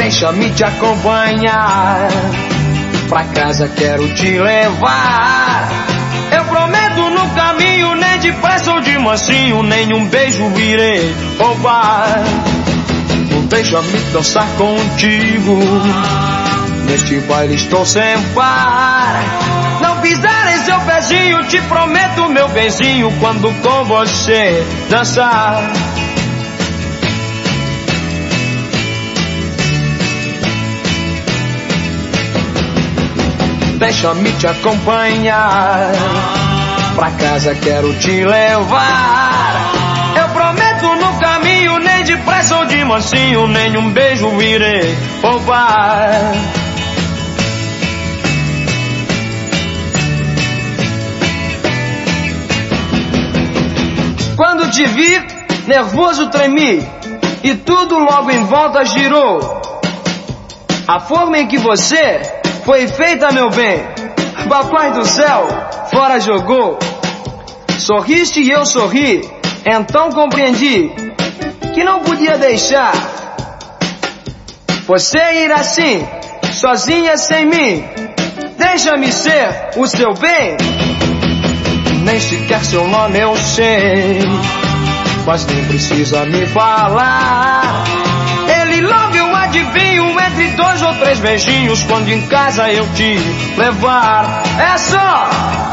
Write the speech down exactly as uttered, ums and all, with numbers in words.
Deixa-me te acompanhar, pra casa quero te levar. Eu prometo no caminho, nem depressa ou de mansinho, nenhum beijo irei roubar. Deixa-me dançar contigo, neste baile estou sem par. Não pisar em seu pezinho, te prometo meu benzinho, quando com você dançar. Deixa-me te acompanhar, pra casa quero te levar. Eu prometo no caminho, nem depressa ou de mansinho, nenhum beijo irei roubar. Quando te vi, nervoso tremi, e tudo logo em volta girou. A forma em que você foi feita, meu bem, papai do céu, fora jogou. Sorriste e eu sorri, então compreendi que não podia deixar você ir assim, sozinha sem mim. Deixa-me ser o seu bem. Nem sequer seu nome eu sei, mas nem precisa me falar. Ele logo eu adivinho, entre dois ou três beijinhos, quando em casa eu te levar. É só